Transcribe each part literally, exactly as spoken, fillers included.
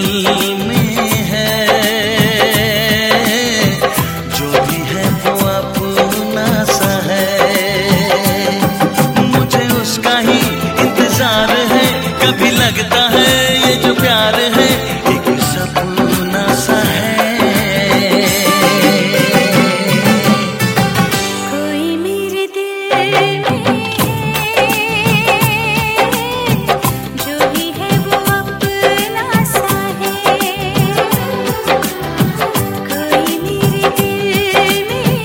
में है, जो भी है वो अपना सा है। मुझे उसका ही इंतजार है, कभी लगता है ये जो प्यार है एक सपना सा है। कोई मेरे दिल में जो भी है वो अपना सा है। कोई मेरे दिल में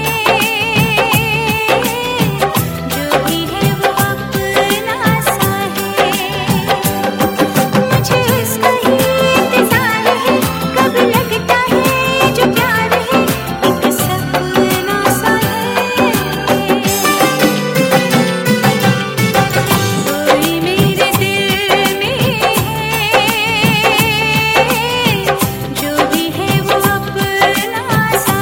जो भी है वो अपना सा है। मुझे उसका ही इंतजार है, कब लगता है जो प्यार है एक सपना सा है। कोई मेरे दिल में जो भी है वो अपना सा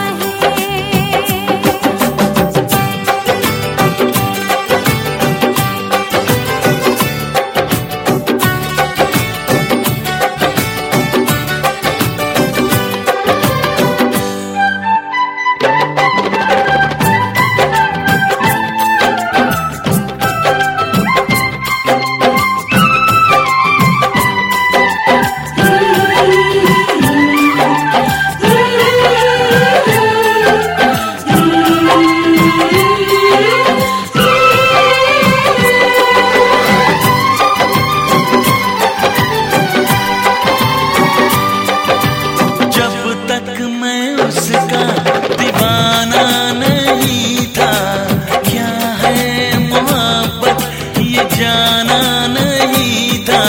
जब तक मैं उसका दीवाना नहीं था, क्या है मोहब्बत ये जाना नहीं था।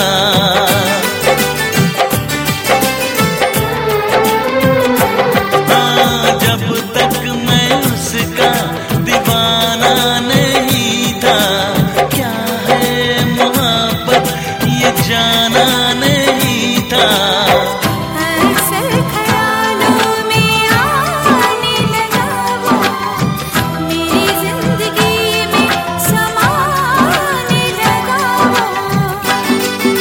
हाँ, जब तक मैं उसका दीवाना नहीं था, क्या है मोहब्बत ये जाना नहीं था। अक्सर ख्यालों में आने लगा वो, मेरी जिंदगी में समाने लगा वो।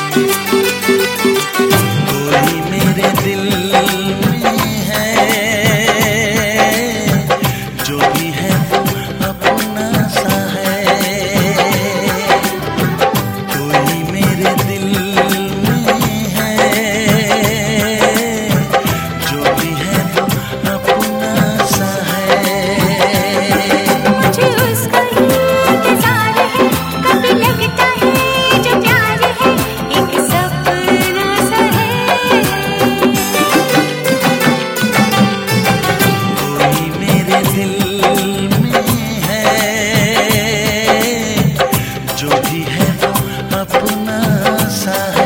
कोई मेरे दिल में है, जो भी है वो अपना सा है। कोई मेरे दिल में है, जो भी है वो अपना सा है। मुझे उसका ही इंतजार है, कब लगता है जो प्यार है एक सपना सा है। कोई मेरे दिल में है, जो भी है वो अपना सा है।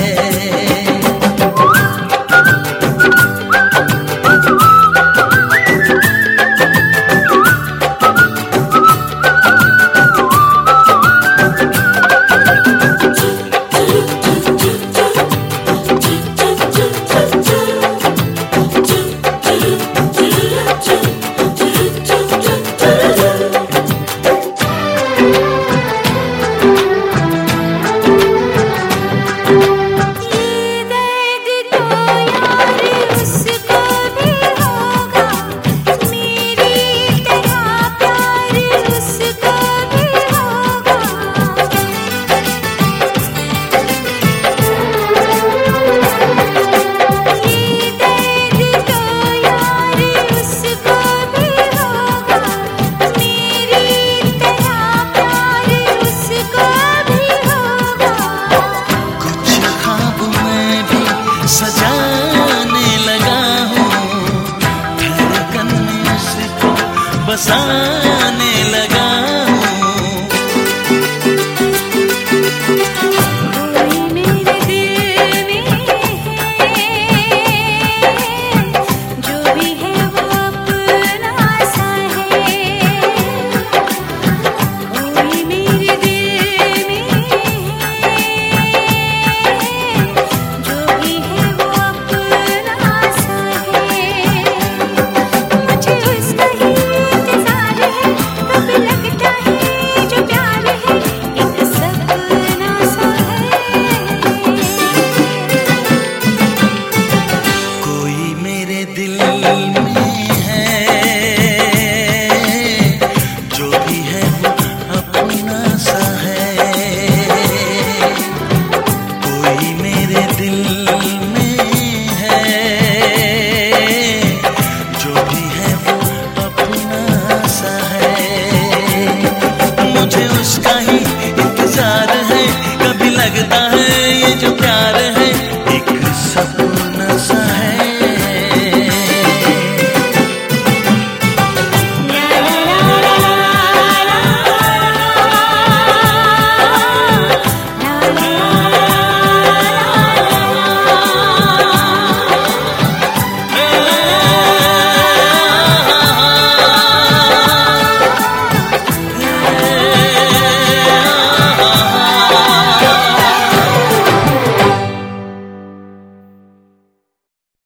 ये दर्द तो यार उसको भी होगा, मेरी तरह प्यार उसको भी होगा। ये दर्द तो यार उसको भी होगा, मेरी तरह प्यार उसको भी होगा। कुछ ख्वाब मैं भी सजाने लगा हूँ, धड़कन में उसको बसाने लगा हूँ। कोई मेरे दिल में है, जो भी है वो अपना सा है। कोई मेरे दिल में है, जो भी है वो अपना सा है। मुझे उसका ही इंतजार दिल